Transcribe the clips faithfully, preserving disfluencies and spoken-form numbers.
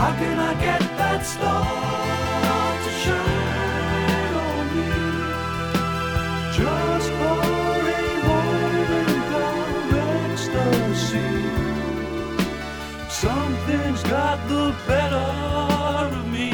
How can I get that star to shine on me? Just for a moment of ecstasy. Something's got the better of me.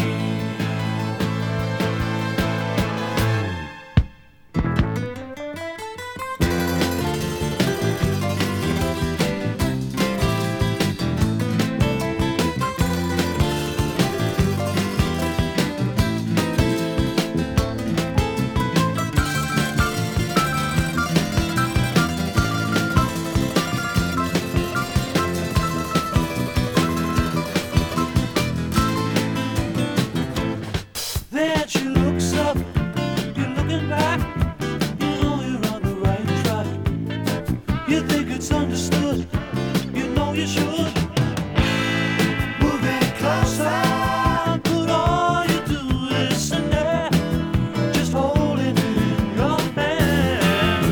Then she looks up, you're looking back, you know you're on the right track. You think it's understood, you know you should. Move it closer, but all you do is sit there, just holding it in your hand.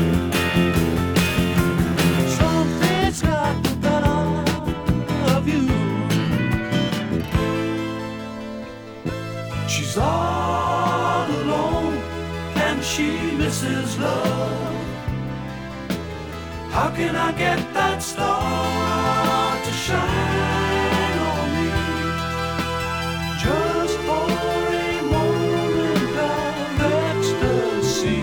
Something's got the better of you. She's all alone and she misses love. How can I get that star to shine on me? Just for a moment of ecstasy.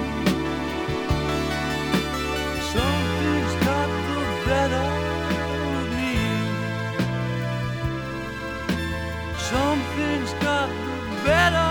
Something's got the better of me. Something's got the better